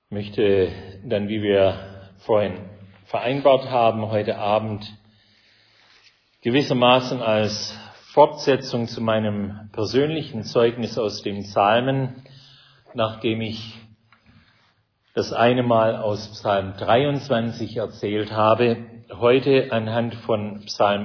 Ich möchte dann, wie wir vorhin vereinbart haben, heute Abend gewissermaßen als Fortsetzung zu meinem persönlichen Zeugnis aus den Psalmen, nachdem ich das eine Mal aus Psalm 23 erzählt habe, heute anhand von Psalm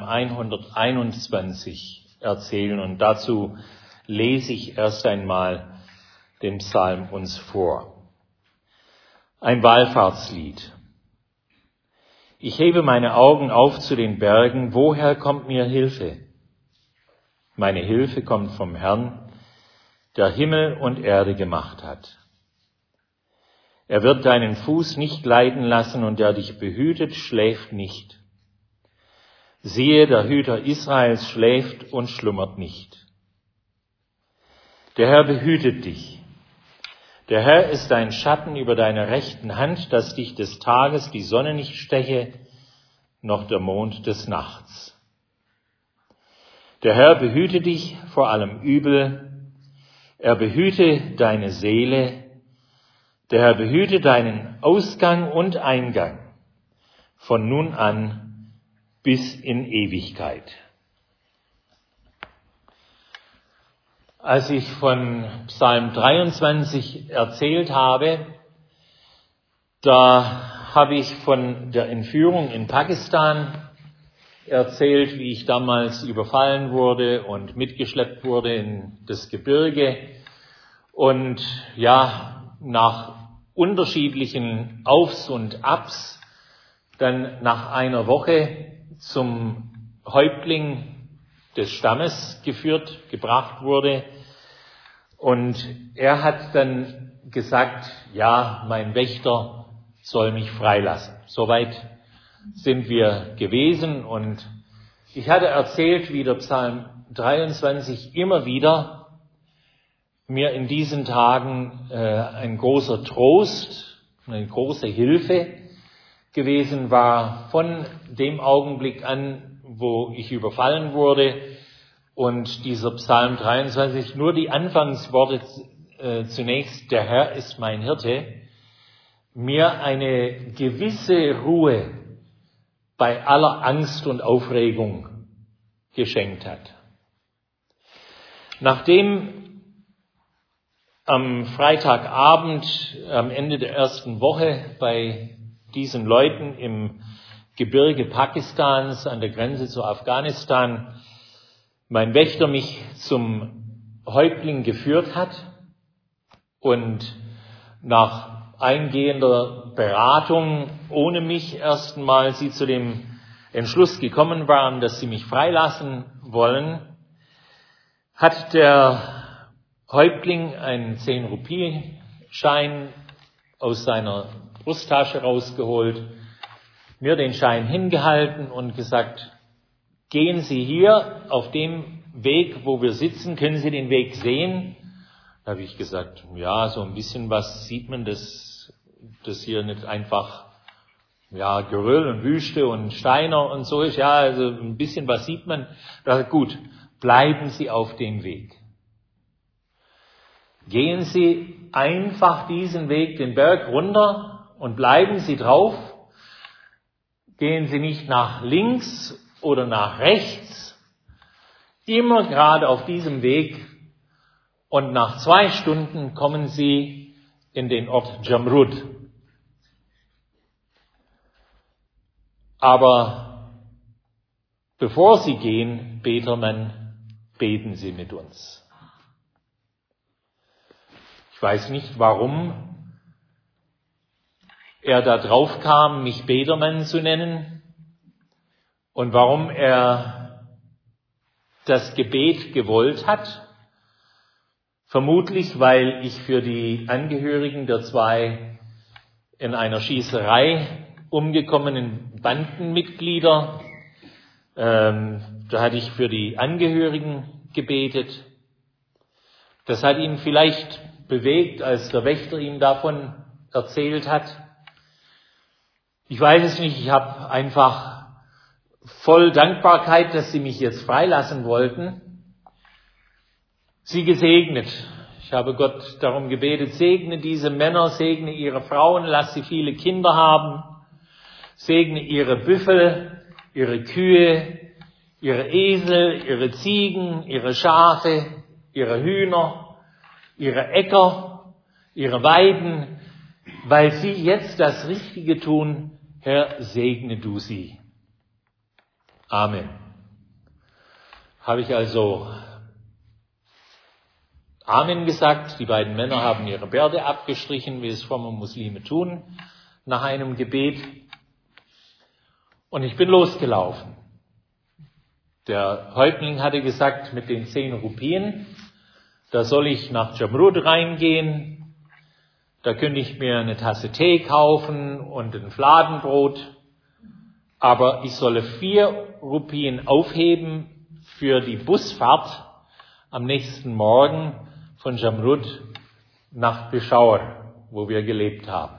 121 erzählen. Und dazu lese ich erst einmal den Psalm uns vor. Ein Wallfahrtslied. Ich hebe meine Augen auf zu den Bergen. Woher kommt mir Hilfe? Meine Hilfe kommt vom Herrn, der Himmel und Erde gemacht hat. Er wird deinen Fuß nicht gleiten lassen und der dich behütet, schläft nicht. Siehe, der Hüter Israels schläft und schlummert nicht. Der Herr behütet dich. Der Herr ist dein Schatten über deiner rechten Hand, dass dich des Tages die Sonne nicht steche, noch der Mond des Nachts. Der Herr behüte dich vor allem Übel. Er behüte deine Seele. Der Herr behüte deinen Ausgang und Eingang von nun an bis in Ewigkeit. Als ich von Psalm 23 erzählt habe, da habe ich von der Entführung in Pakistan erzählt, wie ich damals überfallen wurde und mitgeschleppt wurde in das Gebirge und ja, nach unterschiedlichen Aufs und Abs dann nach einer Woche zum Häuptling des Stammes gebracht wurde. Und er hat dann gesagt, ja, mein Wächter soll mich freilassen. Soweit sind wir gewesen. Und ich hatte erzählt, wie der Psalm 23 immer wieder mir in diesen Tagen ein großer Trost, eine große Hilfe gewesen war, von dem Augenblick an, wo ich überfallen wurde. Und dieser Psalm 23, nur die Anfangsworte zunächst, der Herr ist mein Hirte, mir eine gewisse Ruhe bei aller Angst und Aufregung geschenkt hat. Nachdem am Freitagabend, am Ende der ersten Woche bei diesen Leuten im Gebirge Pakistans an der Grenze zu Afghanistan mein Wächter mich zum Häuptling geführt hat und nach eingehender Beratung ohne mich erstmal sie zu dem Entschluss gekommen waren, dass sie mich freilassen wollen, hat der Häuptling einen 10-Rupie-Schein aus seiner Brusttasche rausgeholt, mir den Schein hingehalten und gesagt, gehen Sie hier auf dem Weg, wo wir sitzen, können Sie den Weg sehen? Da habe ich gesagt, ja, so ein bisschen was sieht man, das hier nicht einfach, ja, Geröll und Wüste und Steiner und so ist, ja, also ein bisschen was sieht man. Da gut, bleiben Sie auf dem Weg. Gehen Sie einfach diesen Weg, den Berg runter und bleiben Sie drauf. Gehen Sie nicht nach links oder nach rechts, immer gerade auf diesem Weg. Und nach 2 Stunden kommen Sie in den Ort Jamrud. Aber bevor Sie gehen, Betermann, beten Sie mit uns. Ich weiß nicht, warum er da drauf kam, mich Betermann zu nennen. Und warum er das Gebet gewollt hat? Vermutlich, weil ich für die Angehörigen der 2 in einer Schießerei umgekommenen Bandenmitglieder, da hatte ich für die Angehörigen gebetet. Das hat ihn vielleicht bewegt, als der Wächter ihm davon erzählt hat. Ich weiß es nicht, ich habe einfach voll Dankbarkeit, dass Sie mich jetzt freilassen wollten, Sie gesegnet. Ich habe Gott darum gebetet, segne diese Männer, segne ihre Frauen, lass sie viele Kinder haben, segne ihre Büffel, ihre Kühe, ihre Esel, ihre Ziegen, ihre Schafe, ihre Hühner, ihre Äcker, ihre Weiden, weil sie jetzt das Richtige tun. Herr, segne du sie. Amen. Habe ich also Amen gesagt. Die beiden Männer haben ihre Bärte abgestrichen, wie es fromme Muslime tun, nach einem Gebet. Und ich bin losgelaufen. Der Häuptling hatte gesagt, mit den 10 Rupien, da soll ich nach Jamrud reingehen. Da könnte ich mir eine Tasse Tee kaufen und ein Fladenbrot. Aber ich solle 4 Rupien aufheben für die Busfahrt am nächsten Morgen von Jamrud nach Peshawar, wo wir gelebt haben.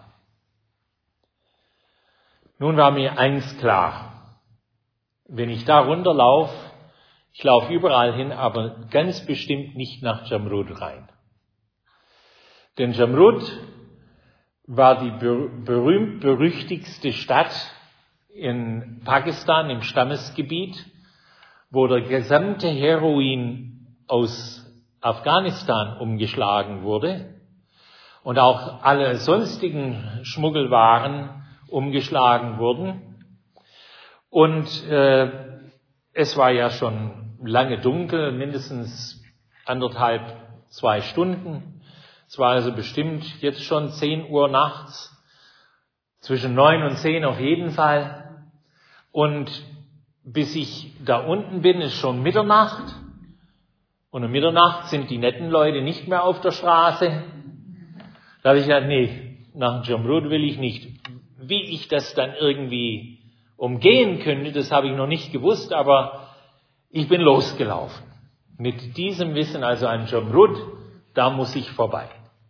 Nun war mir eins klar: Wenn ich da runterlaufe, ich laufe überall hin, aber ganz bestimmt nicht nach Jamrud rein. Denn Jamrud war die berühmt-berüchtigste Stadt in Pakistan, im Stammesgebiet, wo der gesamte Heroin aus Afghanistan umgeschlagen wurde und auch alle sonstigen Schmuggelwaren umgeschlagen wurden. Und es war ja schon lange dunkel, mindestens 1,5, 2 Stunden. Es war also bestimmt jetzt schon 10 Uhr nachts, zwischen 9 und 10 auf jeden Fall. Und bis ich da unten bin, ist schon Mitternacht. Und um Mitternacht sind die netten Leute nicht mehr auf der Straße. Da habe ich gesagt, nee, nach Jamrud will ich nicht. Wie ich das dann irgendwie umgehen könnte, das habe ich noch nicht gewusst, aber ich bin losgelaufen. Mit diesem Wissen, also an Jamrud, da muss ich vorbei.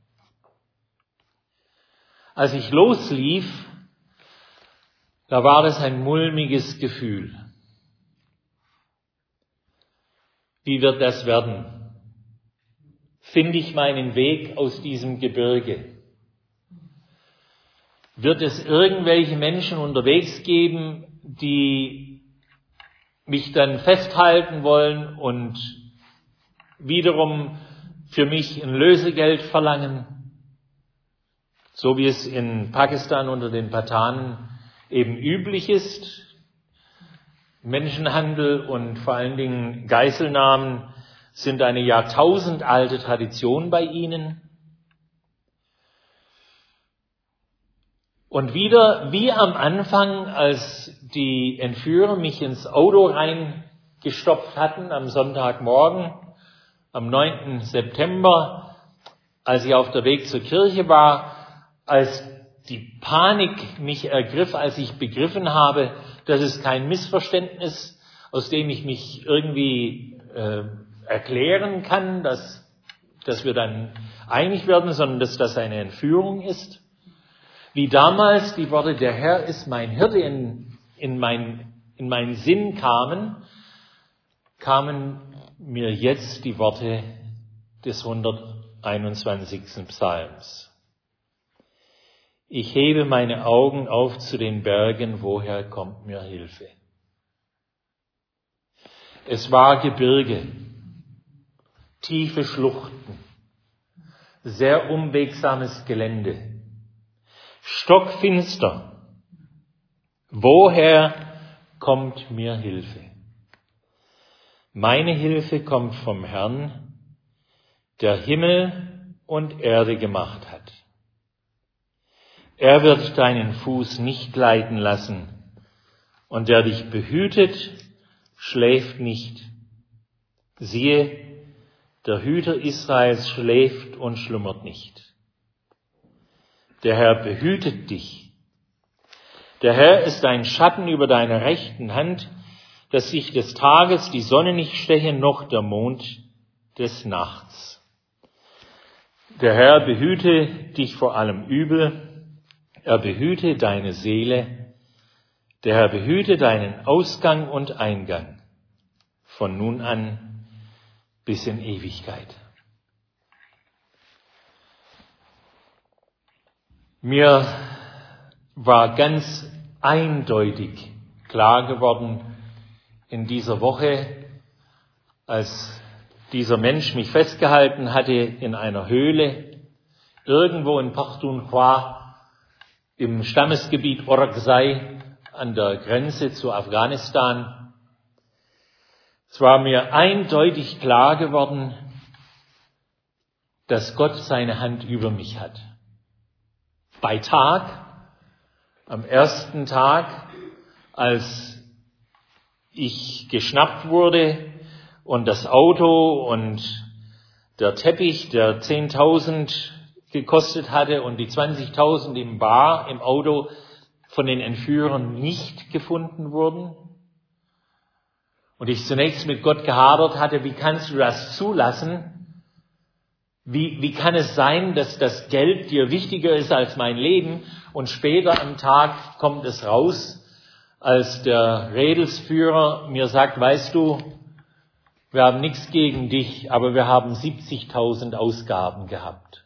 Als ich loslief, da war das ein mulmiges Gefühl. Wie wird das werden? Finde ich meinen Weg aus diesem Gebirge? Wird es irgendwelche Menschen unterwegs geben, die mich dann festhalten wollen und wiederum für mich ein Lösegeld verlangen? So wie es in Pakistan unter den Pathanen eben üblich ist. Menschenhandel und vor allen Dingen Geiselnahmen sind eine jahrtausendalte Tradition bei ihnen. Und wieder, wie am Anfang, als die Entführer mich ins Auto reingestopft hatten, am Sonntagmorgen, am 9. September, als ich auf der Weg zur Kirche war, als die Panik mich ergriff, als ich begriffen habe, dass es kein Missverständnis, aus dem ich mich irgendwie erklären kann, dass wir dann einig werden, sondern dass das eine Entführung ist. Wie damals die Worte, der Herr ist mein Hirte, in meinen Sinn kamen mir jetzt die Worte des 121. Psalms. Ich hebe meine Augen auf zu den Bergen, woher kommt mir Hilfe? Es war Gebirge, tiefe Schluchten, sehr unwegsames Gelände, stockfinster. Woher kommt mir Hilfe? Meine Hilfe kommt vom Herrn, der Himmel und Erde gemacht hat. Er wird deinen Fuß nicht gleiten lassen, und der dich behütet, schläft nicht. Siehe, der Hüter Israels schläft und schlummert nicht. Der Herr behütet dich. Der Herr ist ein Schatten über deiner rechten Hand, dass sich des Tages die Sonne nicht steche, noch der Mond des Nachts. Der Herr behüte dich vor allem Übel. Er behüte deine Seele, der Herr behüte deinen Ausgang und Eingang, von nun an bis in Ewigkeit. Mir war ganz eindeutig klar geworden in dieser Woche, als dieser Mensch mich festgehalten hatte in einer Höhle, irgendwo in Pakhtunkhwa, im Stammesgebiet Orakzai, an der Grenze zu Afghanistan. Es war mir eindeutig klar geworden, dass Gott seine Hand über mich hat. Bei Tag, am ersten Tag, als ich geschnappt wurde und das Auto und der Teppich, der 10.000 gekostet hatte und die 20.000 im Auto von den Entführern nicht gefunden wurden. Und ich zunächst mit Gott gehadert hatte, wie kannst du das zulassen? Wie kann es sein, dass das Geld dir wichtiger ist als mein Leben? Und später am Tag kommt es raus, als der Rädelsführer mir sagt, weißt du, wir haben nichts gegen dich, aber wir haben 70.000 Ausgaben gehabt.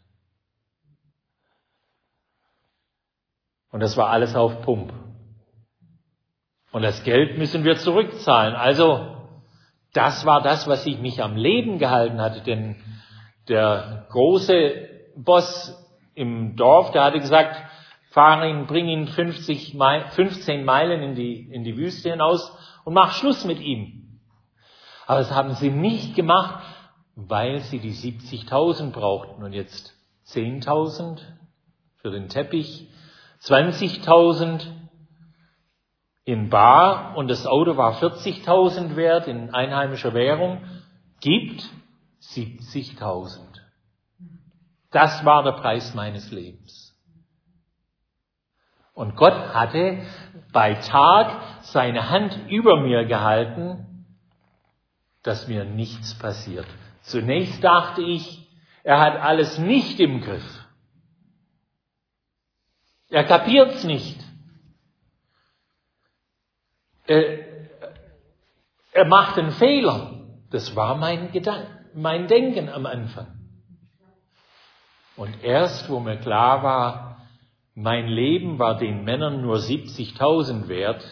Und das war alles auf Pump. Und das Geld müssen wir zurückzahlen. Also, das war das, was ich mich am Leben gehalten hatte. Denn der große Boss im Dorf, der hatte gesagt, bring ihn 15 Meilen in die Wüste hinaus und mach Schluss mit ihm. Aber das haben sie nicht gemacht, weil sie die 70.000 brauchten. Und jetzt 10.000 für den Teppich, 20.000 in bar und das Auto war 40.000 wert in einheimischer Währung, gibt 70.000. Das war der Preis meines Lebens. Und Gott hatte bei Tag seine Hand über mir gehalten, dass mir nichts passiert. Zunächst dachte ich, er hat alles nicht im Griff. Er kapiert's nicht. Er macht einen Fehler. Das war mein Denken am Anfang. Und erst, wo mir klar war, mein Leben war den Männern nur 70.000 wert,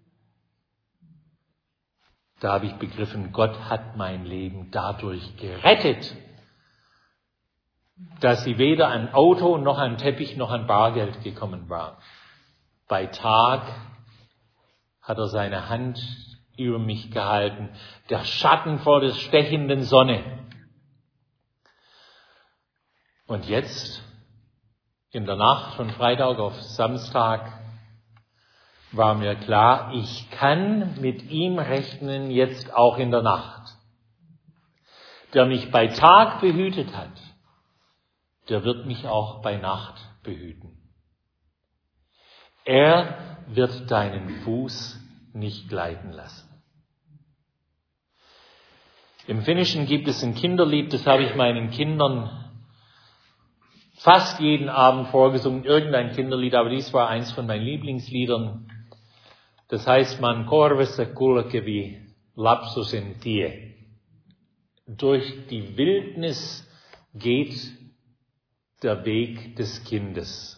da habe ich begriffen, Gott hat mein Leben dadurch gerettet, dass sie weder an Auto noch an Teppich noch an Bargeld gekommen waren. Bei Tag hat er seine Hand über mich gehalten, der Schatten vor der stechenden Sonne. Und jetzt, in der Nacht von Freitag auf Samstag, war mir klar, ich kann mit ihm rechnen, jetzt auch in der Nacht. Der mich bei Tag behütet hat, der wird mich auch bei Nacht behüten. Er wird deinen Fuß nicht gleiten lassen. Im Finnischen gibt es ein Kinderlied, das habe ich meinen Kindern fast jeden Abend vorgesungen, irgendein Kinderlied, aber dies war eins von meinen Lieblingsliedern. Das heißt, man korvessa kulkevi lapsus in tie. Durch die Wildnis geht der Weg des Kindes.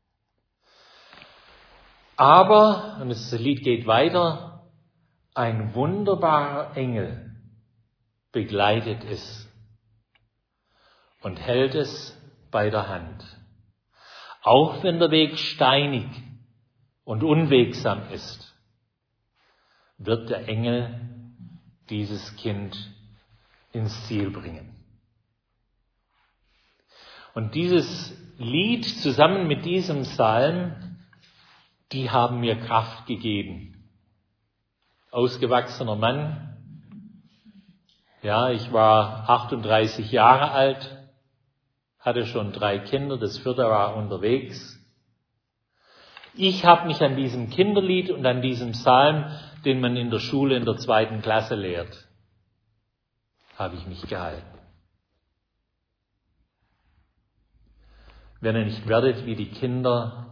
Aber, und das Lied geht weiter, ein wunderbarer Engel begleitet es und hält es bei der Hand. Auch wenn der Weg steinig und unwegsam ist, wird der Engel dieses Kind ins Ziel bringen. Und dieses Lied zusammen mit diesem Psalm, die haben mir Kraft gegeben. Ausgewachsener Mann. Ja, ich war 38 Jahre alt, hatte schon 3 Kinder, das 4. war unterwegs. Ich habe mich an diesem Kinderlied und an diesem Psalm, den man in der Schule in der 2. Klasse lehrt, habe ich mich gehalten. Wenn ihr nicht werdet wie die Kinder,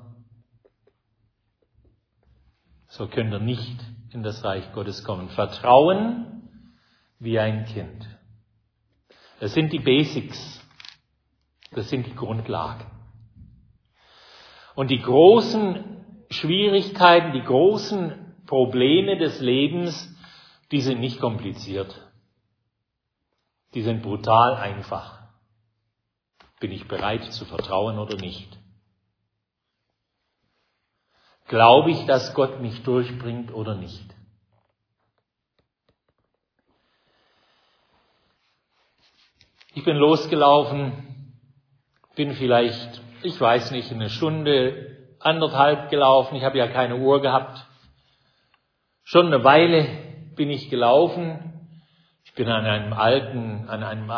so könnt ihr nicht in das Reich Gottes kommen. Vertrauen wie ein Kind. Das sind die Basics. Das sind die Grundlagen. Und die großen Schwierigkeiten, die großen Probleme des Lebens, die sind nicht kompliziert. Die sind brutal einfach. Bin ich bereit zu vertrauen oder nicht? Glaube ich, dass Gott mich durchbringt oder nicht? Ich bin losgelaufen, bin vielleicht, ich weiß nicht, eine Stunde, 1,5 gelaufen. Ich habe ja keine Uhr gehabt. Schon eine Weile bin ich gelaufen. Ich bin an einer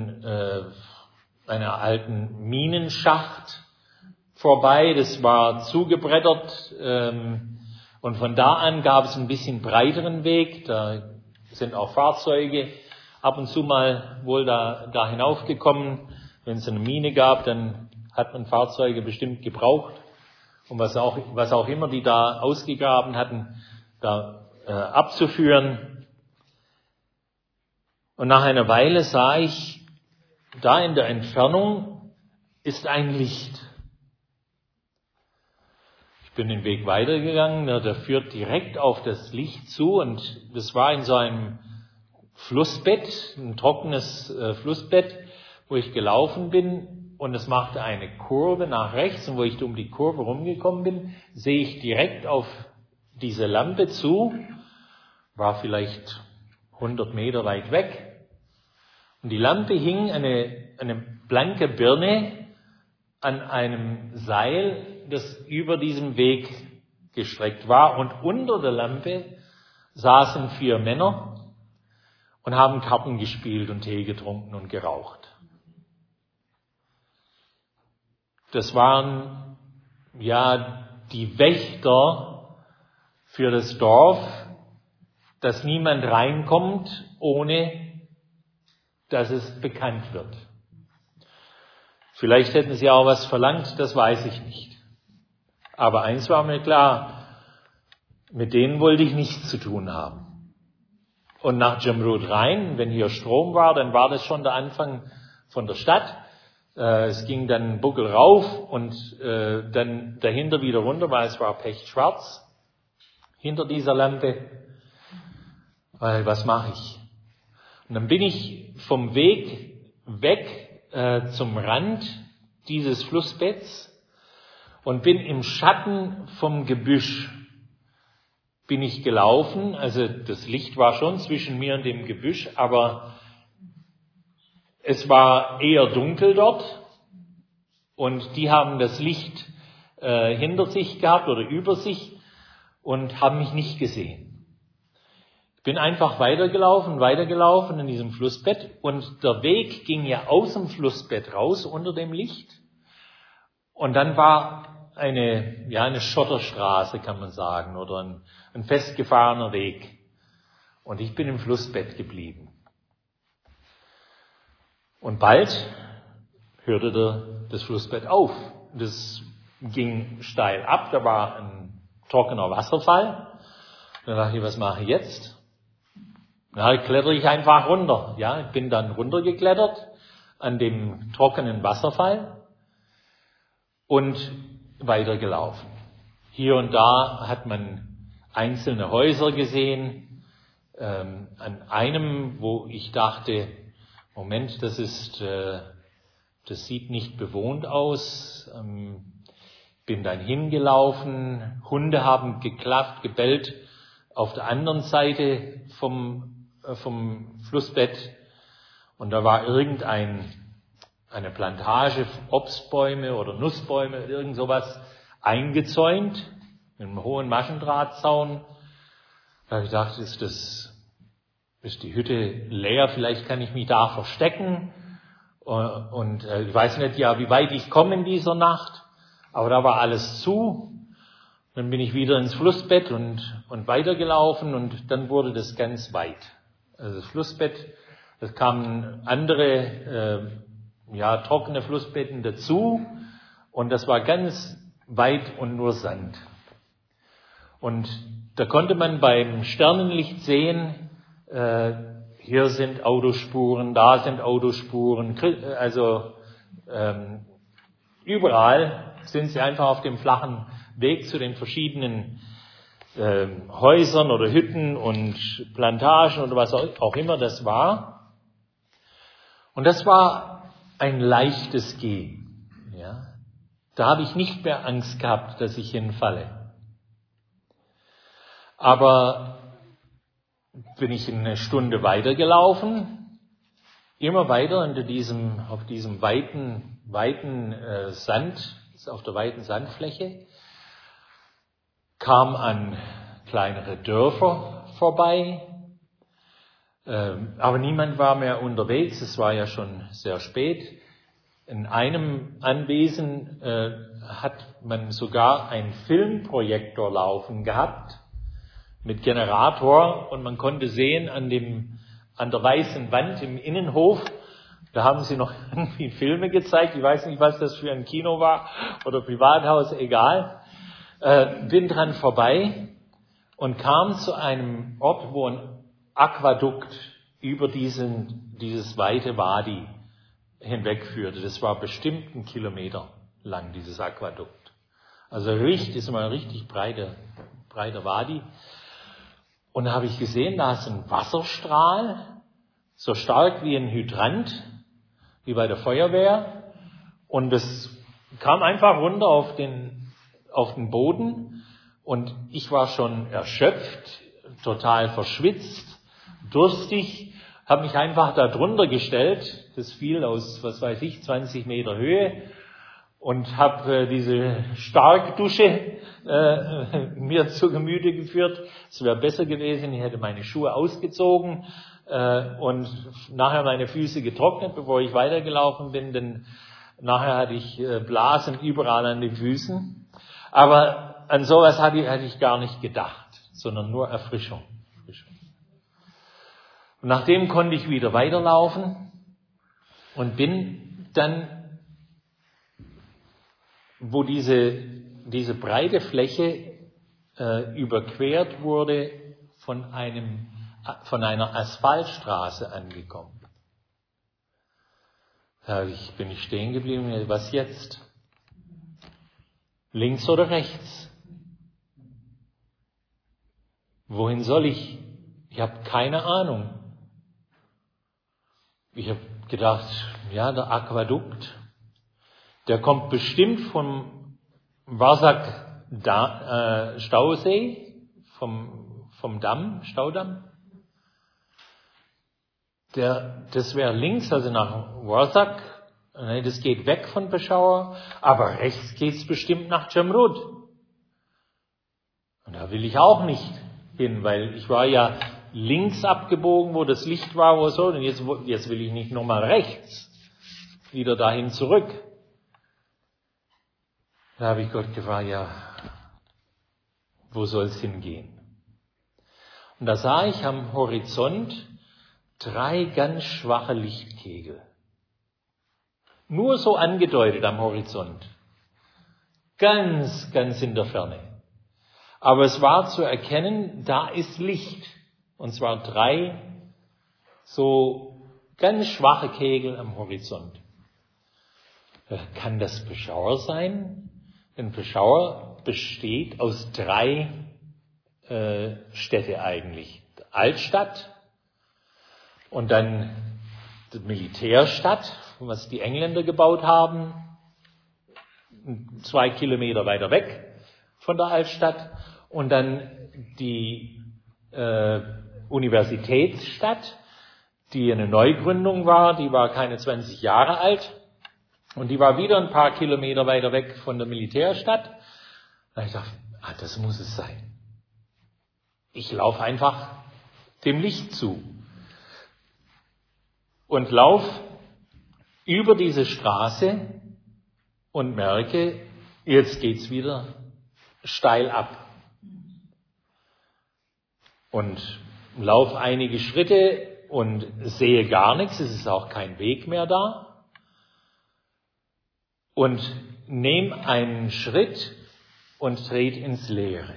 alten Minenschacht vorbei. Das war zugebrettert. Und von da an gab es ein bisschen breiteren Weg. Da sind auch Fahrzeuge ab und zu mal wohl da hinaufgekommen. Wenn es eine Mine gab, dann hat man Fahrzeuge bestimmt gebraucht, um was auch immer die da ausgegraben hatten, da abzuführen. Und nach einer Weile sah ich, da in der Entfernung ist ein Licht. Ich bin den Weg weitergegangen, der führt direkt auf das Licht zu, und das war in so einem Flussbett, ein trockenes Flussbett, wo ich gelaufen bin, und es machte eine Kurve nach rechts, und wo ich um die Kurve rumgekommen bin, sehe ich direkt auf diese Lampe zu, war vielleicht 100 Meter weit weg, und die Lampe hing eine blanke Birne an einem Seil, das über diesem Weg gestreckt war, und unter der Lampe saßen 4 Männer und haben Karten gespielt und Tee getrunken und geraucht. Das waren ja die Wächter für das Dorf, dass niemand reinkommt, ohne dass es bekannt wird. Vielleicht hätten sie auch was verlangt, das weiß ich nicht. Aber eins war mir klar, mit denen wollte ich nichts zu tun haben. Und nach Jamrud rein, wenn hier Strom war, dann war das schon der Anfang von der Stadt. Es ging dann Buckel rauf und dann dahinter wieder runter, weil es war pechschwarz hinter dieser Lampe. Was mache ich? Und dann bin ich vom Weg weg zum Rand dieses Flussbetts und bin im Schatten vom Gebüsch bin ich gelaufen. Also das Licht war schon zwischen mir und dem Gebüsch, aber es war eher dunkel dort, und die haben das Licht hinter sich gehabt oder über sich und haben mich nicht gesehen. Ich bin einfach weitergelaufen in diesem Flussbett, und der Weg ging ja aus dem Flussbett raus unter dem Licht, und dann war eine Schotterstraße, kann man sagen, oder ein festgefahrener Weg. Und ich bin im Flussbett geblieben. Und bald hörte das Flussbett auf. Das ging steil ab, da war ein trockener Wasserfall. Dann dachte ich, was mache ich jetzt? Dann klettere ich einfach runter. Ja, ich bin dann runtergeklettert an dem trockenen Wasserfall und weitergelaufen. Hier und da hat man einzelne Häuser gesehen. An einem, wo ich dachte, Moment, das sieht nicht bewohnt aus. Bin dann hingelaufen. Hunde haben geklafft, gebellt auf der anderen Seite vom Flussbett. Und da war eine Plantage, Obstbäume oder Nussbäume, irgend sowas eingezäunt mit einem hohen Maschendrahtzaun. Da habe ich gedacht, ist die Hütte leer, vielleicht kann ich mich da verstecken. Und ich weiß nicht, wie weit ich komme in dieser Nacht, aber da war alles zu. Dann bin ich wieder ins Flussbett und weitergelaufen, und dann wurde das ganz weit. Also das Flussbett, es kamen andere trockene Flussbetten dazu, und das war ganz weit und nur Sand. Und da konnte man beim Sternenlicht sehen, hier sind Autospuren, da sind Autospuren, also überall sind sie einfach auf dem flachen Weg zu den verschiedenen Häusern oder Hütten und Plantagen oder was auch immer das war. Und das war ein leichtes Gehen. Ja. Da habe ich nicht mehr Angst gehabt, dass ich hinfalle. Aber bin ich eine Stunde weitergelaufen, immer weiter auf diesem weiten Sand, auf der weiten Sandfläche, kam an kleinere Dörfer vorbei, aber niemand war mehr unterwegs, es war ja schon sehr spät. In einem Anwesen hat man sogar einen Filmprojektor laufen gehabt mit Generator und man konnte sehen an der weißen Wand im Innenhof, da haben sie noch irgendwie Filme gezeigt, ich weiß nicht, was das für ein Kino war oder Privathaus, egal. Bin dran vorbei und kam zu einem Ort, wo ein Aquädukt über dieses weite Wadi hinwegführte. Das war bestimmt 1 Kilometer lang, dieses Aquädukt. Also ist immer ein richtig breiter Wadi. Und da habe ich gesehen, da ist ein Wasserstrahl, so stark wie ein Hydrant, wie bei der Feuerwehr. Und es kam einfach runter auf den Boden und ich war schon erschöpft, total verschwitzt, durstig, habe mich einfach da drunter gestellt, das fiel aus, 20 Meter Höhe und habe diese Starkdusche mir zu Gemüte geführt. Es wäre besser gewesen, ich hätte meine Schuhe ausgezogen und nachher meine Füße getrocknet, bevor ich weitergelaufen bin, denn nachher hatte ich Blasen überall an den Füßen. Aber an sowas hatte ich gar nicht gedacht, sondern nur Erfrischung. Und nachdem konnte ich wieder weiterlaufen und bin dann, wo diese breite Fläche überquert wurde, von einer Asphaltstraße angekommen. Da bin ich stehen geblieben, was jetzt? Links oder rechts? Wohin soll ich? Ich habe keine Ahnung. Ich habe gedacht, ja, der Aquädukt, der kommt bestimmt vom Warsak Stausee, vom Damm, Staudamm. Das wäre links, also nach Warsak. Das geht weg von Peshawar, aber rechts geht's bestimmt nach Jamrud. Und da will ich auch nicht hin, weil ich war ja links abgebogen, wo das Licht war, wo so, und jetzt will ich nicht nochmal rechts, wieder dahin zurück. Da habe ich Gott gefragt, ja, wo soll es hingehen? Und da sah ich am Horizont 3 ganz schwache Lichtkegel. Nur so angedeutet am Horizont. Ganz, ganz in der Ferne. Aber es war zu erkennen, da ist Licht. Und zwar 3 so ganz schwache Kegel am Horizont. Kann das Peshawar sein? Denn Peshawar besteht aus 3 Städte eigentlich. Die Altstadt und dann die Militärstadt, was die Engländer gebaut haben, 2 Kilometer weiter weg von der Altstadt, und dann die Universitätsstadt, die eine Neugründung war, die war keine 20 Jahre alt und die war wieder ein paar Kilometer weiter weg von der Militärstadt. Da habe ich gedacht, das muss es sein. Ich laufe einfach dem Licht zu und laufe über diese Straße und merke, jetzt geht's wieder steil ab. Und laufe einige Schritte und sehe gar nichts, es ist auch kein Weg mehr da. Und nehme einen Schritt und trete ins Leere.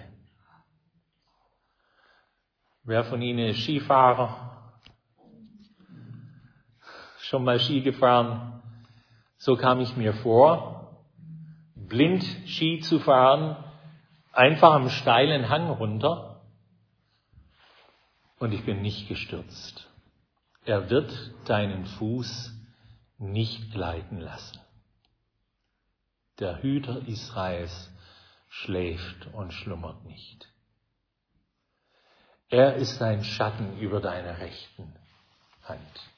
Wer von Ihnen ist Skifahrer? Schon mal Ski gefahren? So kam ich mir vor. blind Ski zu fahren, einfach am steilen Hang runter. Und ich bin nicht gestürzt. Er wird deinen Fuß nicht gleiten lassen. Der Hüter Israels schläft und schlummert nicht. Er ist ein Schatten über deiner rechten Hand.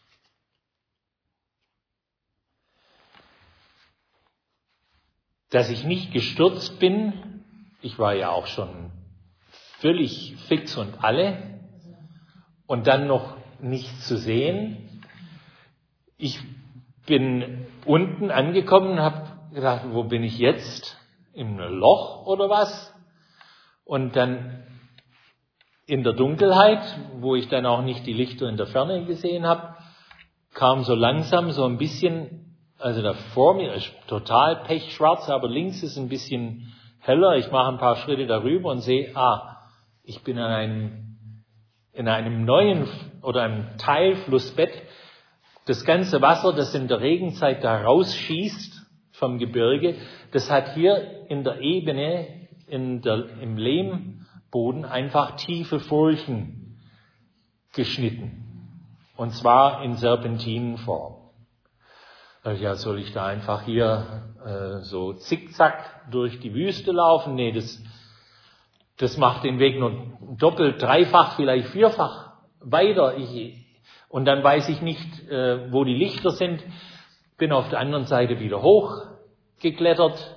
Dass ich nicht gestürzt bin, ich war ja auch schon völlig fix und alle und dann noch nichts zu sehen. Ich bin unten angekommen und habe gedacht, wo bin ich jetzt? Im Loch oder was? Und dann in der Dunkelheit, wo ich dann auch nicht die Lichter in der Ferne gesehen habe, kam so langsam so ein bisschen, also da vor mir ist total pechschwarz, aber links ist ein bisschen heller. Ich mache ein paar Schritte darüber und sehe, ich bin in einem neuen oder einem Teilflussbett. Das ganze Wasser, das in der Regenzeit da rausschießt vom Gebirge, das hat hier in der Ebene, im Lehmboden einfach tiefe Furchen geschnitten. Und zwar in Serpentinenform. Ja, soll ich da einfach hier so zickzack durch die Wüste laufen? Nee, das macht den Weg nur doppelt, dreifach, vielleicht vierfach weiter. Und dann weiß ich nicht, wo die Lichter sind. Bin auf der anderen Seite wieder hochgeklettert.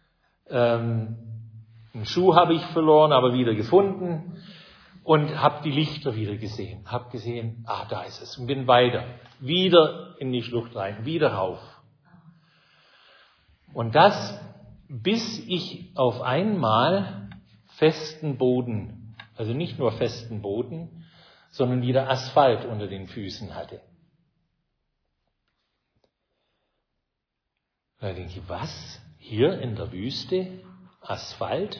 Einen Schuh habe ich verloren, aber wieder gefunden. Und habe die Lichter wieder gesehen. Habe gesehen, da ist es. Und bin weiter. Wieder in die Schlucht rein, wieder rauf. Und das, bis ich auf einmal festen Boden, also nicht nur festen Boden, sondern wieder Asphalt unter den Füßen hatte. Da denke ich, was? Hier in der Wüste? Asphalt?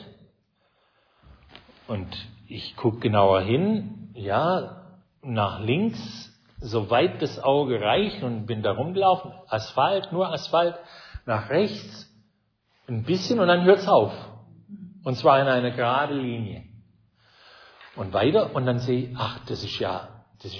Und ich gucke genauer hin, ja, nach links, soweit das Auge reicht und bin da rumgelaufen. Asphalt, nur Asphalt. Nach rechts ein bisschen und dann hört es auf. Und zwar in einer geraden Linie. Und weiter und dann sehe ich, das ist ja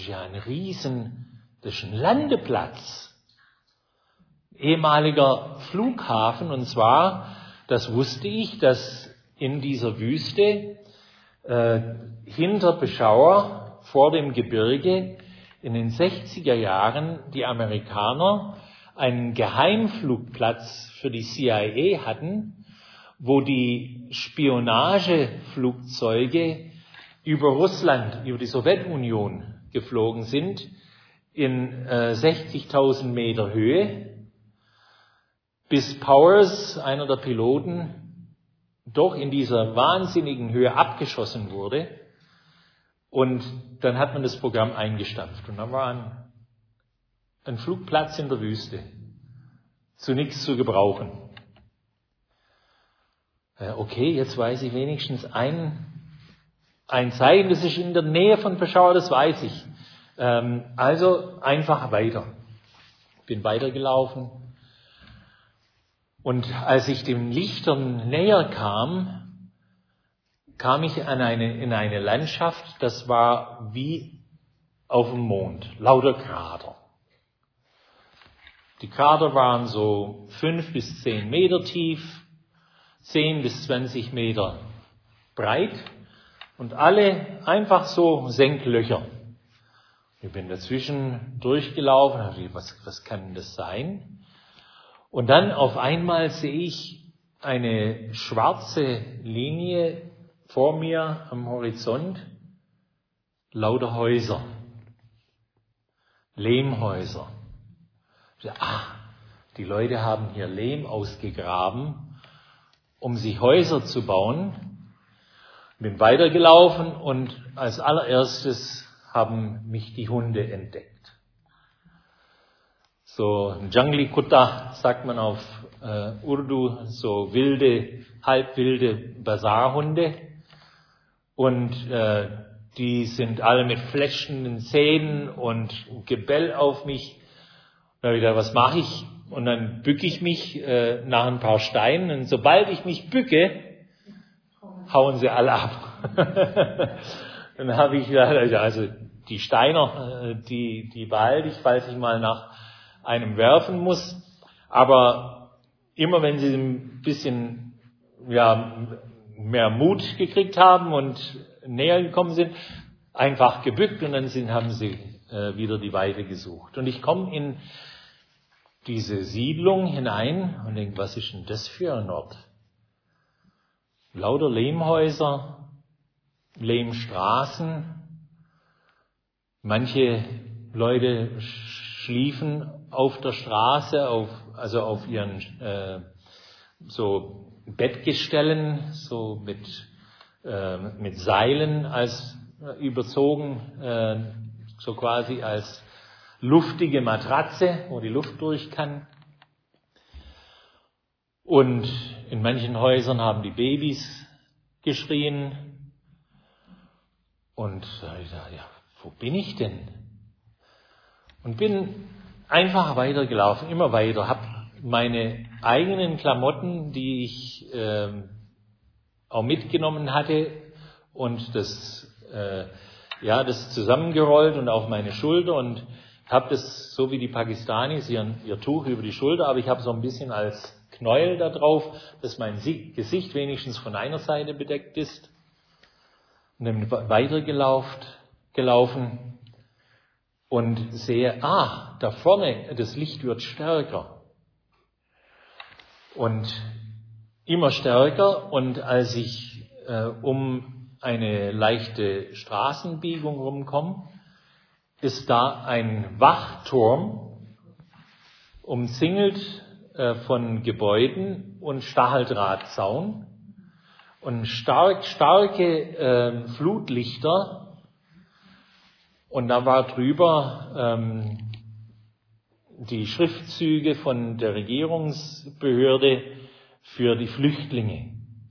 das ist ein Landeplatz. Ehemaliger Flughafen, und zwar, das wusste ich, dass in dieser Wüste hinter Peshawar vor dem Gebirge in den 60er Jahren die Amerikaner einen Geheimflugplatz für die CIA hatten, wo die Spionageflugzeuge über Russland, über die Sowjetunion geflogen sind, in 60.000 Meter Höhe, bis Powers, einer der Piloten, doch in dieser wahnsinnigen Höhe abgeschossen wurde. Und dann hat man das Programm eingestampft. Und dann war ein Flugplatz in der Wüste, zu nichts zu gebrauchen. Okay, jetzt weiß ich wenigstens ein Zeichen, das ist in der Nähe von Peshawar, das weiß ich. Also einfach weiter. Bin weitergelaufen. Und als ich den Lichtern näher kam ich in eine Landschaft, das war wie auf dem Mond, lauter Krater. Die Krater waren so 5 bis 10 Meter tief, 10 bis 20 Meter breit und alle einfach so Senklöcher. Ich bin dazwischen durchgelaufen, habe gedacht, was kann das sein? Und dann auf einmal sehe ich eine schwarze Linie vor mir am Horizont, lauter Häuser, Lehmhäuser. Die Leute haben hier Lehm ausgegraben, um sich Häuser zu bauen. Bin weitergelaufen und als allererstes haben mich die Hunde entdeckt. So Jungli Kutta sagt man auf Urdu, so halbwilde Basarhunde. Und die sind alle mit fletschenden Zähnen und Gebell auf mich. Da habe ich gedacht, was mache ich? Und dann bücke ich mich nach ein paar Steinen und sobald ich mich bücke, hauen sie alle ab. Dann habe ich also die Steiner, die behalte ich, falls ich mal nach einem werfen muss. Aber immer wenn sie ein bisschen mehr Mut gekriegt haben und näher gekommen sind, einfach gebückt und dann haben sie wieder die Weide gesucht. Und ich komme in diese Siedlung hinein und denke, was ist denn das für ein Ort? Lauter Lehmhäuser, Lehmstraßen. Manche Leute schliefen auf der Straße, auf ihren so Bettgestellen, so mit Seilen als überzogen, so quasi als luftige Matratze, wo die Luft durch kann. Und in manchen Häusern haben die Babys geschrien. Und ich dachte, ja, wo bin ich denn? Und bin einfach weitergelaufen, immer weiter, habe meine eigenen Klamotten, die ich auch mitgenommen hatte, und das zusammengerollt und auf meine Schulter und habe das, so wie die Pakistanis, ihr Tuch über die Schulter, aber ich habe so ein bisschen als Knäuel da drauf, dass mein Gesicht wenigstens von einer Seite bedeckt ist. Und dann weitergelaufen und sehe, da vorne, das Licht wird stärker. Und immer stärker. Und als ich um eine leichte Straßenbiegung rumkomme, ist da ein Wachturm, umzingelt von Gebäuden und Stacheldrahtzaun und starke Flutlichter. Und da war drüber die Schriftzüge von der Regierungsbehörde für die Flüchtlinge.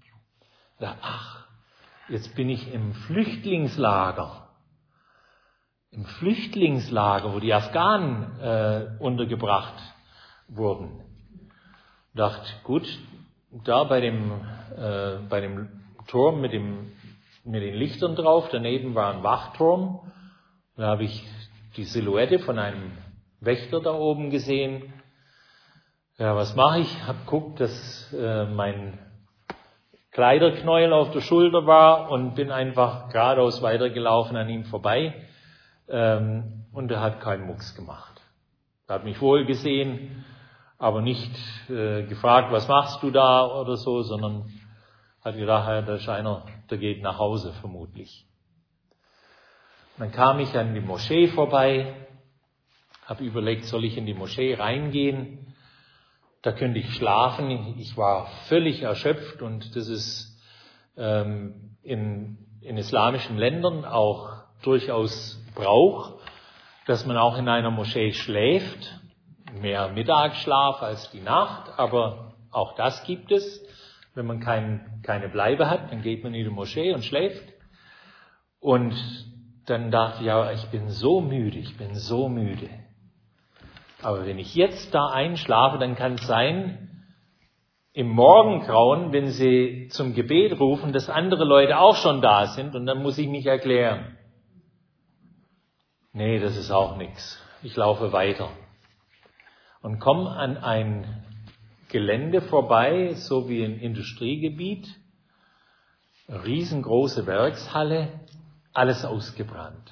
Jetzt bin ich im Flüchtlingslager. Im Flüchtlingslager, wo die Afghanen untergebracht wurden. Ich dachte, gut, da bei dem Turm mit den Lichtern drauf, daneben war ein Wachturm. Da habe ich die Silhouette von einem Wächter da oben gesehen. Ja, was mache ich? Habe geguckt, dass mein Kleiderknäuel auf der Schulter war und bin einfach geradeaus weitergelaufen an ihm vorbei. Und er hat keinen Mucks gemacht. Er hat mich wohl gesehen, aber nicht gefragt, was machst du da oder so, sondern hat gedacht, da ist einer, der geht nach Hause vermutlich. Dann kam ich an die Moschee vorbei, habe überlegt, soll ich in die Moschee reingehen? Da könnte ich schlafen. Ich war völlig erschöpft und das ist in islamischen Ländern auch durchaus Brauch, dass man auch in einer Moschee schläft. Mehr Mittagsschlaf als die Nacht, aber auch das gibt es. Wenn man keine Bleibe hat, dann geht man in die Moschee und schläft. Und dann dachte ich, ich bin so müde. Aber wenn ich jetzt da einschlafe, dann kann es sein, im Morgengrauen, wenn sie zum Gebet rufen, dass andere Leute auch schon da sind und dann muss ich mich erklären. Nee, das ist auch nichts. Ich laufe weiter und komme an ein Gelände vorbei, so wie ein Industriegebiet, eine riesengroße Werkshalle, alles ausgebrannt.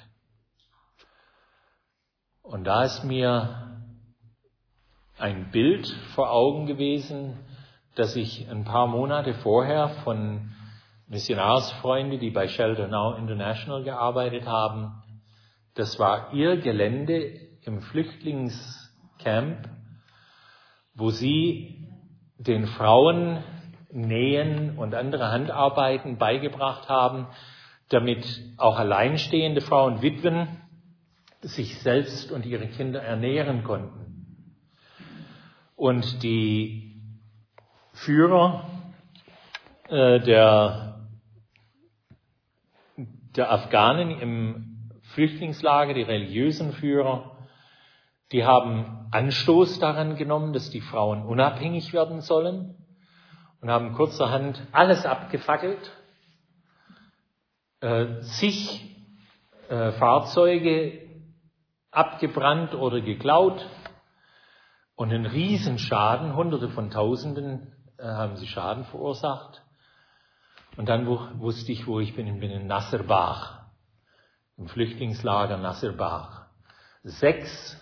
Und da ist mir ein Bild vor Augen gewesen, das ich ein paar Monate vorher von Missionarsfreunden, die bei Shelter Now International gearbeitet haben, das war ihr Gelände im Flüchtlingscamp, wo sie den Frauen Nähen und andere Handarbeiten beigebracht haben, damit auch alleinstehende Frauen, Witwen, sich selbst und ihre Kinder ernähren konnten. Und die Führer der Afghanen im Flüchtlingslager, die religiösen Führer, Die haben Anstoß daran genommen, dass die Frauen unabhängig werden sollen und haben kurzerhand alles abgefackelt, zig Fahrzeuge abgebrannt oder geklaut und einen Riesenschaden, Hunderte von Tausenden haben sie Schaden verursacht. Und dann wusste ich, wo ich bin. Ich bin in Nasserbach, im Flüchtlingslager Nasserbach. 6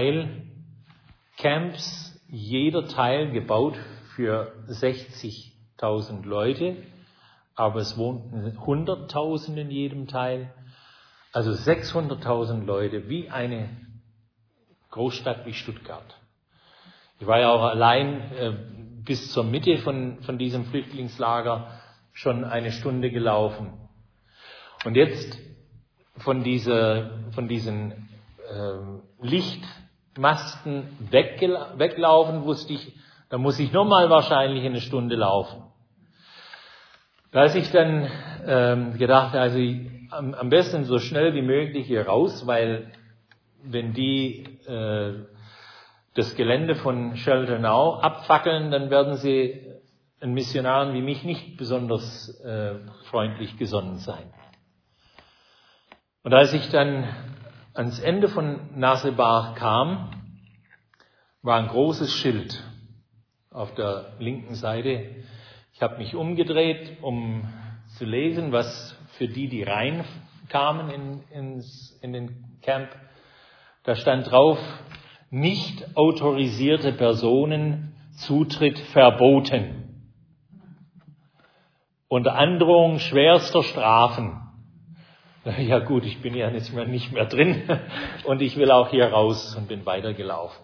Teilcamps, jeder Teil gebaut für 60.000 Leute, aber es wohnten 100.000 in jedem Teil. Also 600.000 Leute, wie eine Großstadt wie Stuttgart. Ich war ja auch allein bis zur Mitte von diesem Flüchtlingslager schon eine Stunde gelaufen. Und jetzt von diesen Lichtmasten weglaufen, wusste ich, da muss ich nochmal wahrscheinlich eine Stunde laufen. Da habe ich dann gedacht, also am besten so schnell wie möglich hier raus, weil wenn die das Gelände von Schöltenau abfackeln, dann werden sie den Missionaren wie mich nicht besonders freundlich gesonnen sein. Und als ich dann ans Ende von Nasserbach kam, war ein großes Schild auf der linken Seite. Ich habe mich umgedreht, um zu lesen, was für die reinkamen in den Camp. Da stand drauf: nicht autorisierte Personen, Zutritt verboten. Unter Androhung schwerster Strafen. Ja gut, ich bin ja jetzt nicht mehr drin und ich will auch hier raus und bin weitergelaufen.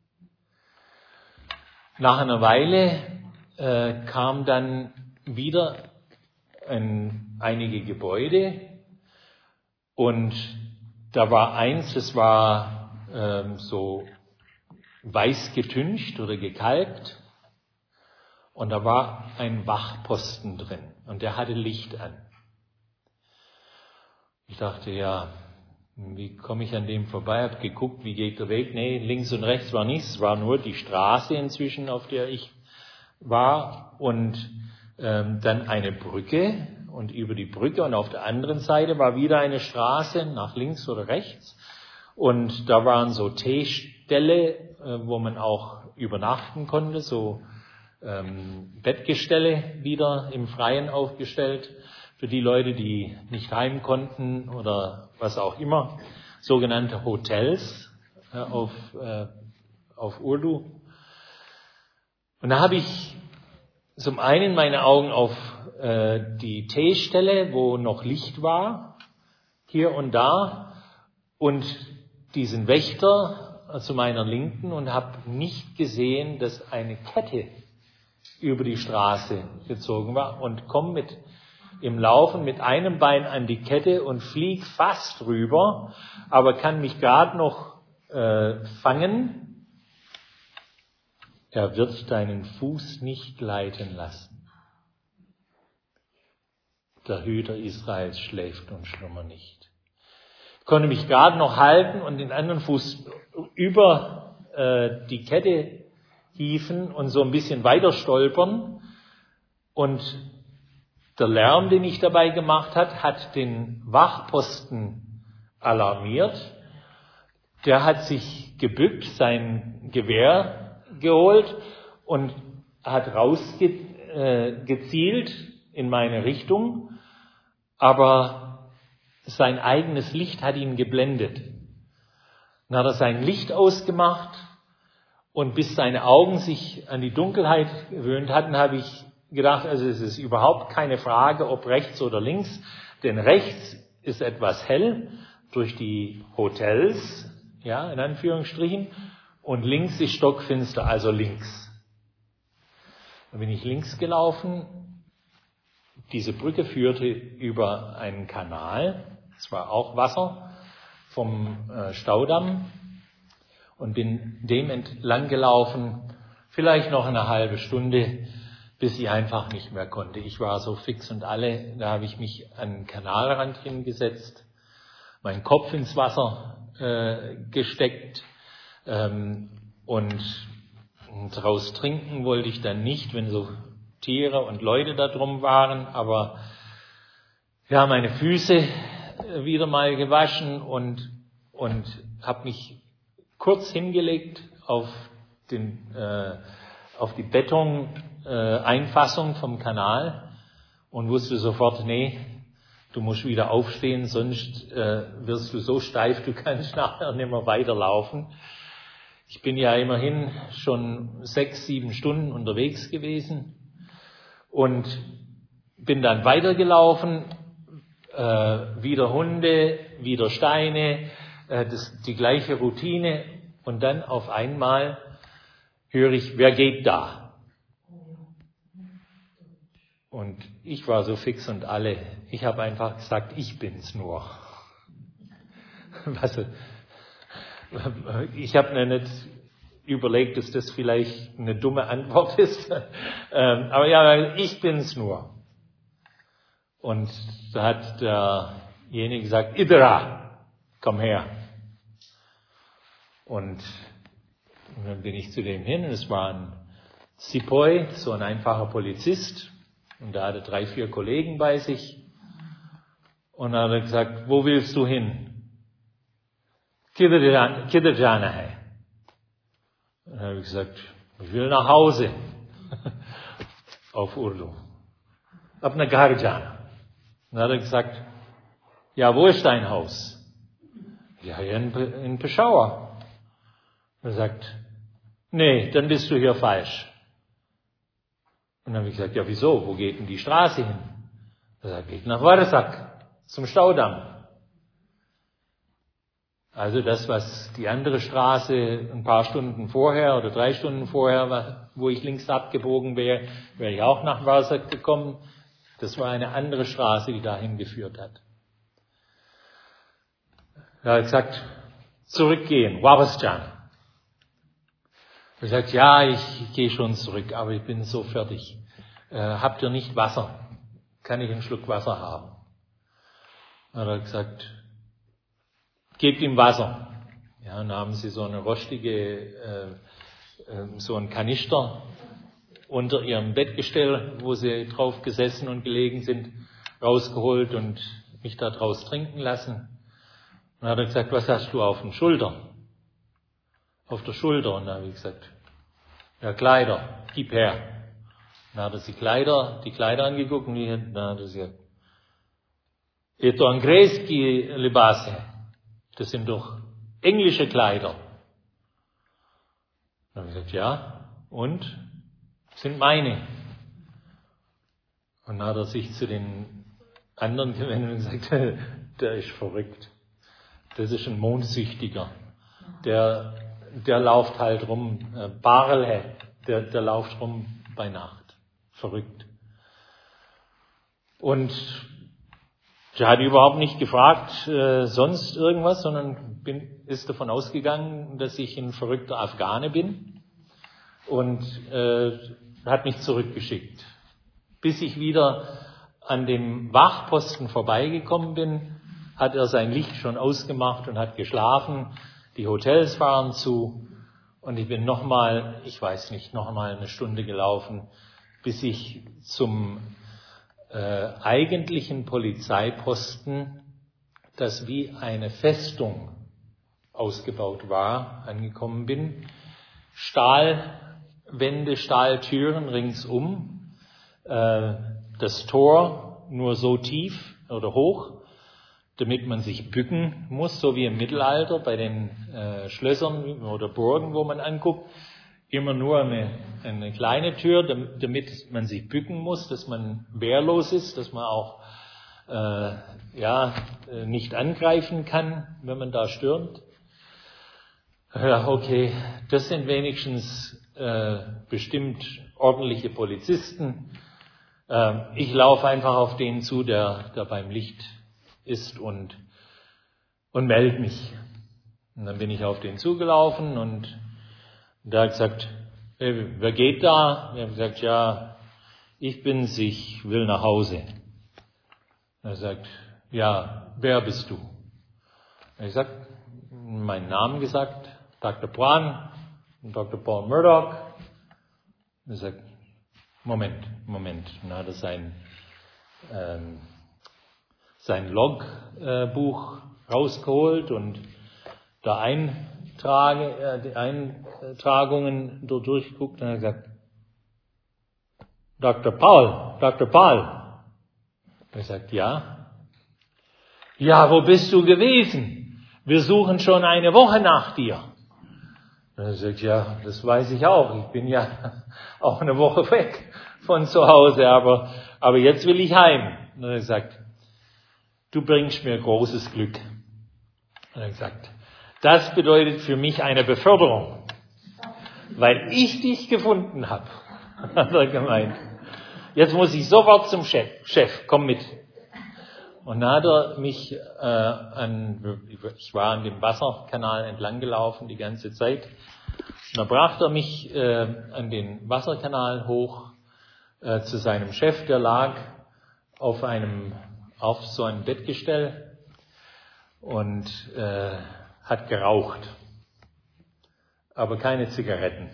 Nach einer Weile kam dann wieder einige Gebäude und da war eins, das war so weiß getüncht oder gekalkt und da war ein Wachposten drin und der hatte Licht an. Ich dachte, ja, wie komme ich an dem vorbei? Habe geguckt, wie geht der Weg? Nee, links und rechts war nichts, es war nur die Straße inzwischen, auf der ich war und dann eine Brücke und über die Brücke und auf der anderen Seite war wieder eine Straße nach links oder rechts und da waren so Teeställe, wo man auch übernachten konnte, so Bettgestelle wieder im Freien aufgestellt für die Leute, die nicht heim konnten oder was auch immer, sogenannte Hotels auf Urdu. Und da habe ich zum einen meine Augen auf die Teestelle, wo noch Licht war, hier und da, und diesen Wächter zu meiner Linken und habe nicht gesehen, dass eine Kette über die Straße gezogen war und komme im Laufen mit einem Bein an die Kette und flieg fast rüber, aber kann mich gerade noch fangen. Er wird deinen Fuß nicht gleiten lassen. Der Hüter Israels schläft und schlummert nicht. Ich konnte mich gerade noch halten und den anderen Fuß über die Kette hieven und so ein bisschen weiter stolpern. Und der Lärm, den ich dabei gemacht habe, hat den Wachposten alarmiert. Der hat sich gebückt, sein Gewehr geholt und hat rausgezielt in meine Richtung, aber sein eigenes Licht hat ihn geblendet. Dann hat er sein Licht ausgemacht und bis seine Augen sich an die Dunkelheit gewöhnt hatten, habe ich gedacht, also es ist überhaupt keine Frage, ob rechts oder links, denn rechts ist etwas hell durch die Hotels, ja, in Anführungsstrichen, und links ist stockfinster, also links. Dann bin ich links gelaufen. Diese Brücke führte über einen Kanal, es war auch Wasser vom Staudamm, und bin dem entlang gelaufen, vielleicht noch eine halbe Stunde, bis ich einfach nicht mehr konnte. Ich war so fix und alle, da habe ich mich an den Kanalrand hingesetzt, meinen Kopf ins Wasser gesteckt, Und draus trinken wollte ich dann nicht, wenn so Tiere und Leute da drum waren, aber ja, meine Füße wieder mal gewaschen und habe mich kurz hingelegt auf die Betoneinfassung vom Kanal und wusste sofort, nee, du musst wieder aufstehen, sonst wirst du so steif, du kannst nachher nicht mehr weiterlaufen. Ich bin ja immerhin schon 6-7 Stunden unterwegs gewesen und bin dann weitergelaufen, wieder Hunde, wieder Steine, die gleiche Routine und dann auf einmal höre ich, wer geht da? Und ich war so fix und alle. Ich habe einfach gesagt, ich bin's nur. Ich habe mir nicht überlegt, dass das vielleicht eine dumme Antwort ist. Aber ja, ich bin's nur. Und da hat derjenige gesagt, Idra, komm her. Und dann bin ich zu dem hin. Es war ein Sepoy, so ein einfacher Polizist. Und der hatte 3-4 Kollegen bei sich. Und dann hat er gesagt, wo willst du hin? Kidhar jana hai. Dann habe ich gesagt, ich will nach Hause. Auf Urdu. Apna ghar jana. Dann hat er gesagt, ja, wo ist dein Haus? Ja, hier in Peshawar. Er sagt, nee, dann bist du hier falsch. Und dann habe ich gesagt, ja, wieso? Wo geht denn die Straße hin? Er sagt, geht nach Warsak, zum Staudamm. Also das, was die andere Straße ein paar Stunden vorher oder 3 Stunden vorher, wo ich links abgebogen wäre, wäre ich auch nach Warsak gekommen. Das war eine andere Straße, die dahin geführt hat. Er hat gesagt, zurückgehen, Wabasjan. Er sagt, ja, ich gehe schon zurück, aber ich bin so fertig. Habt ihr nicht Wasser? Kann ich einen Schluck Wasser haben? Dann hat er gesagt, gebt ihm Wasser. Ja, dann haben sie so eine rostige, so einen Kanister unter ihrem Bettgestell, wo sie drauf gesessen und gelegen sind, rausgeholt und mich da draus trinken lassen. Dann hat er gesagt, was hast du auf den Schultern? Auf der Schulter. Und dann habe ich gesagt, ja, Kleider, gib her. Dann hat er die Kleider angeguckt und dann hat er gesagt, ये तो अंग्रेज की लिबास है. Das sind doch englische Kleider. Dann habe ich gesagt, ja, und? Das sind meine. Und dann hat er sich zu den anderen gewendet und gesagt, der ist verrückt. Das ist ein Mondsüchtiger. Der läuft halt rum, Barel, der läuft rum bei Nacht. Verrückt. Und er hat überhaupt nicht gefragt, sonst irgendwas, sondern ist davon ausgegangen, dass ich ein verrückter Afghane bin und hat mich zurückgeschickt. Bis ich wieder an dem Wachposten vorbeigekommen bin, hat er sein Licht schon ausgemacht und hat geschlafen. Die Hotels waren zu und ich bin nochmal eine Stunde gelaufen, bis ich zum eigentlichen Polizeiposten, das wie eine Festung ausgebaut war, angekommen bin. Stahlwände, Stahltüren ringsum, das Tor nur so tief oder hoch, damit man sich bücken muss, so wie im Mittelalter bei den Schlössern oder Burgen, wo man anguckt. Immer nur eine kleine Tür, damit man sich bücken muss, dass man wehrlos ist, dass man auch nicht angreifen kann, wenn man da stürmt. Ja, okay, das sind wenigstens bestimmt ordentliche Polizisten. Ich laufe einfach auf den zu, der beim Licht ist und melde mich. Und dann bin ich auf den zugelaufen und der hat gesagt, hey, wer geht da? Ich habe gesagt, ja, ich bin's, ich will nach Hause. Er sagt, ja, wer bist du? Ich habe meinen Namen gesagt Dr. Brown und Dr. Paul Murdoch. Und er sagt, Moment. Und dann hat er sein Logbuch rausgeholt und da die Eintragungen durchgeguckt und hat gesagt, Dr. Paul. Er sagt, ja. Ja, wo bist du gewesen? Wir suchen schon eine Woche nach dir. Und er sagt, ja, das weiß ich auch. Ich bin ja auch eine Woche weg von zu Hause, aber jetzt will ich heim. Und er sagt, du bringst mir großes Glück. Und er sagt, das bedeutet für mich eine Beförderung, weil ich dich gefunden habe, hat er gemeint. Jetzt muss ich sofort zum Chef, komm mit. Und dann hat er mich ich war an dem Wasserkanal entlang gelaufen die ganze Zeit. Und dann brachte er mich an den Wasserkanal hoch zu seinem Chef, der lag auf so einem Bettgestell und hat geraucht, aber keine Zigaretten.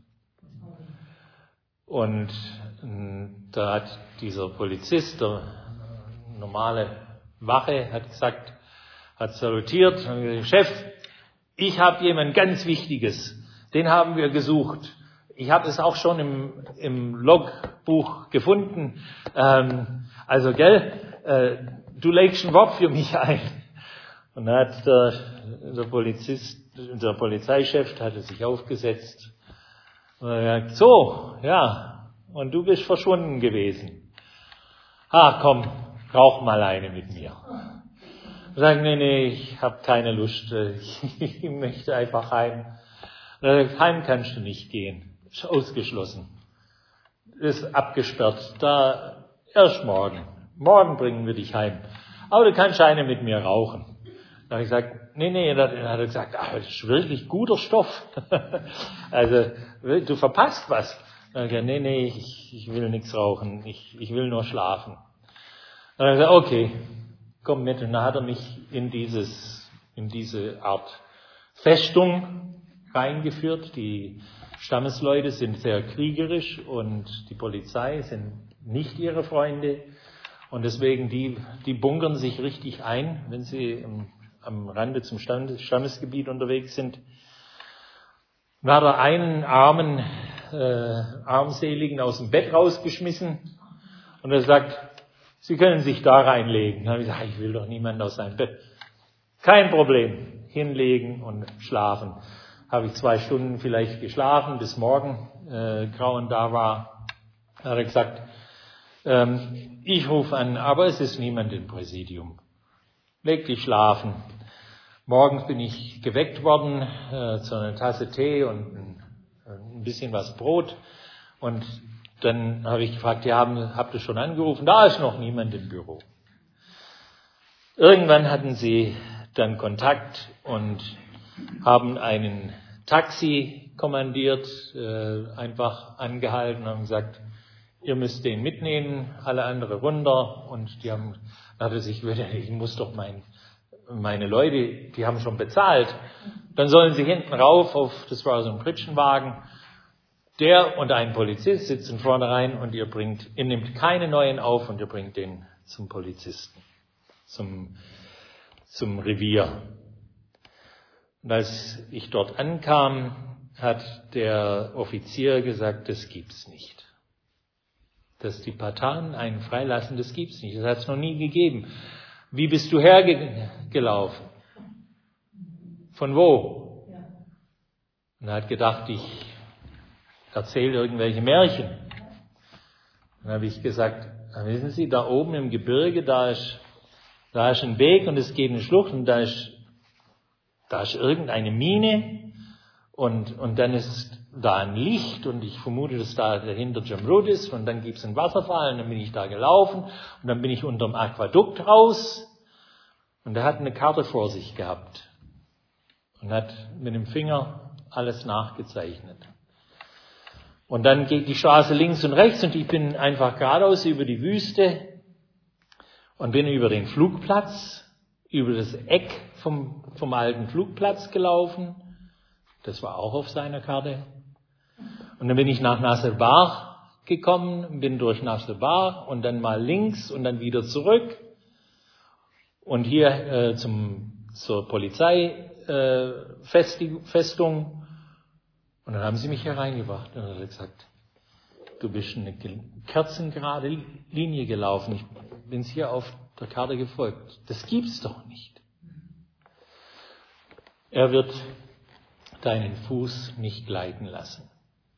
Und da hat dieser Polizist, der normale Wache, hat salutiert und gesagt, Chef, ich habe jemand ganz Wichtiges, den haben wir gesucht. Ich habe es auch schon im Logbuch gefunden. Du legst ein Wort für mich ein. Und dann hat der Polizeichef hatte sich aufgesetzt und er hat gesagt, so, ja, und du bist verschwunden gewesen. Komm, rauch mal eine mit mir. Ich sage, nee, ich habe keine Lust, ich möchte einfach heim. Heim kannst du nicht gehen, ist ausgeschlossen, ist abgesperrt, da erst morgen. Morgen bringen wir dich heim, aber du kannst eine mit mir rauchen. Da habe ich gesagt, nee, dann hat er gesagt, das ist wirklich guter Stoff. Also, du verpasst was. Dann habe ich gesagt, nee, ich will nichts rauchen, ich will nur schlafen. Dann habe ich gesagt, okay, komm mit. Und dann hat er mich in diese Art Festung reingeführt. Die Stammesleute sind sehr kriegerisch und die Polizei sind nicht ihre Freunde. Und deswegen, die bunkern sich richtig ein, wenn sie am Rande zum Stammesgebiet unterwegs sind. Dann hat er einen Armseligen aus dem Bett rausgeschmissen und er sagt, Sie können sich da reinlegen. Dann habe ich gesagt, ich will doch niemanden aus seinem Bett. Kein Problem, hinlegen und schlafen. Habe ich 2 Stunden vielleicht geschlafen, bis Morgengrauen da war. Dann hat er gesagt, ich rufe an, aber es ist niemand im Präsidium. Leg dich schlafen. Morgens bin ich geweckt worden zu einer Tasse Tee und ein bisschen was Brot. Und dann habe ich gefragt, habt ihr schon angerufen? Da ist noch niemand im Büro. Irgendwann hatten sie dann Kontakt und haben einen Taxi kommandiert, einfach angehalten und haben gesagt, ihr müsst den mitnehmen, alle andere runter. Und die haben, ich muss doch meine Leute, die haben schon bezahlt. Dann sollen sie hinten rauf, das war so ein Pritschenwagen. Der und ein Polizist sitzen vorne rein und ihr nehmt keine neuen auf und ihr bringt den zum Polizisten, zum Revier. Und als ich dort ankam, hat der Offizier gesagt, das gibt's nicht. Dass die Patanen einen freilassen, das gibt's nicht. Das hat's noch nie gegeben. Wie bist du hergelaufen? Von wo? Und er hat gedacht, ich erzähle irgendwelche Märchen. Dann habe ich gesagt, wissen Sie, da oben im Gebirge, da ist ein Weg und es geht eine Schlucht und da ist irgendeine Mine und dann ist da ein Licht und ich vermute, dass da dahinter Jim Root ist und dann gibt es einen Wasserfall und dann bin ich da gelaufen und dann bin ich unterm Aquädukt raus und er hat eine Karte vor sich gehabt und hat mit dem Finger alles nachgezeichnet. Und dann geht die Straße links und rechts und ich bin einfach geradeaus über die Wüste und bin über den Flugplatz, über das Eck vom alten Flugplatz gelaufen, Das war auch auf seiner Karte. Und dann bin ich nach Nasselbar gekommen, bin durch Nasselbar und dann mal links und dann wieder zurück. Und hier zur Polizeifestung. Und dann haben sie mich hereingebracht. Und dann hat er gesagt, du bist eine kerzengerade Linie gelaufen. Ich bin hier auf der Karte gefolgt. Das gibt's doch nicht. Er wird deinen Fuß nicht gleiten lassen.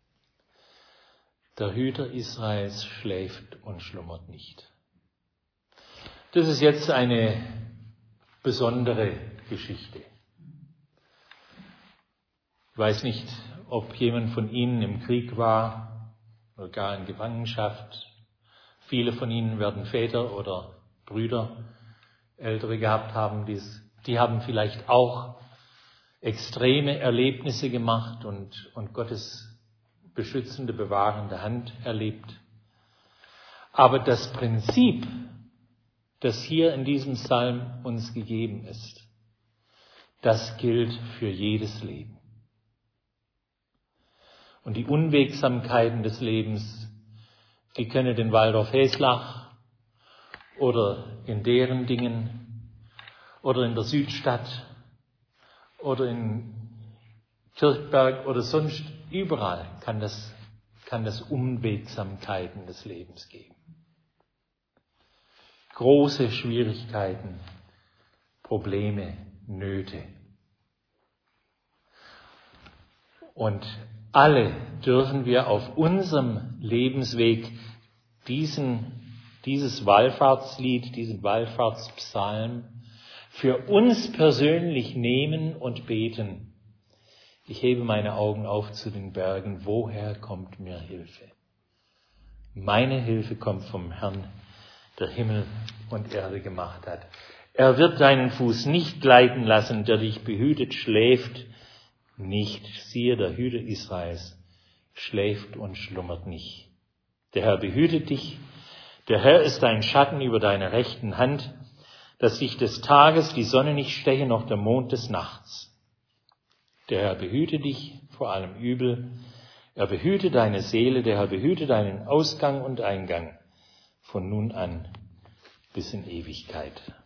Der Hüter Israels schläft und schlummert nicht. Das ist jetzt eine besondere Geschichte. Ich weiß nicht, ob jemand von Ihnen im Krieg war oder gar in Gefangenschaft. Viele von Ihnen werden Väter oder Brüder, Ältere gehabt haben. Die haben vielleicht auch extreme Erlebnisse gemacht und Gottes beschützende, bewahrende Hand erlebt. Aber das Prinzip, das hier in diesem Psalm uns gegeben ist, das gilt für jedes Leben. Und die Unwegsamkeiten des Lebens, die können in Waldorf-Heslach oder in deren Dingen oder in der Südstadt oder in Kirchberg oder sonst überall kann das Unwegsamkeiten des Lebens geben. Große Schwierigkeiten, Probleme, Nöte. Und alle dürfen wir auf unserem Lebensweg dieses Wallfahrtslied, diesen Wallfahrtspsalm für uns persönlich nehmen und beten. Ich hebe meine Augen auf zu den Bergen. Woher kommt mir Hilfe? Meine Hilfe kommt vom Herrn, der Himmel und Erde gemacht hat. Er wird deinen Fuß nicht gleiten lassen, der dich behütet, schläft nicht. Siehe, der Hüter Israels schläft und schlummert nicht. Der Herr behütet dich. Der Herr ist dein Schatten über deiner rechten Hand, dass dich des Tages die Sonne nicht steche, noch der Mond des Nachts. Der Herr behüte dich vor allem Übel. Er behüte deine Seele. Der Herr behüte deinen Ausgang und Eingang von nun an bis in Ewigkeit.